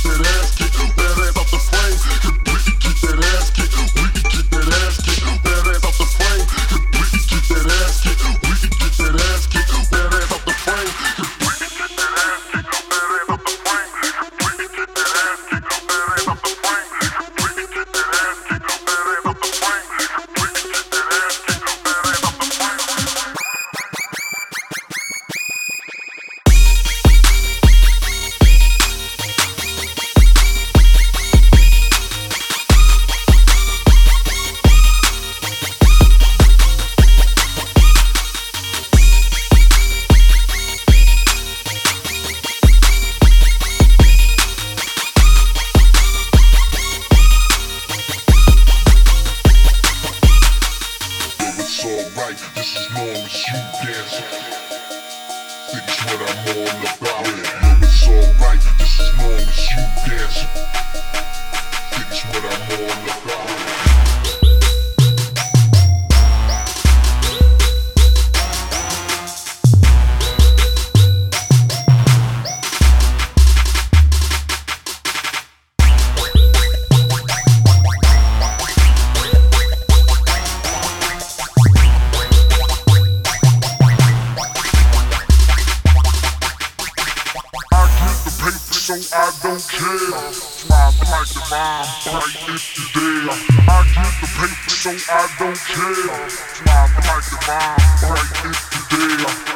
alright, just as long as you dance. It's what I'm all about. Yo, it's alright, just as long as you dance. It's what I'm all about. So I don't care. Smile like the rhyme, bright if you dare. I get the paper, so I don't care. Smile like the rhyme, bright if you dare.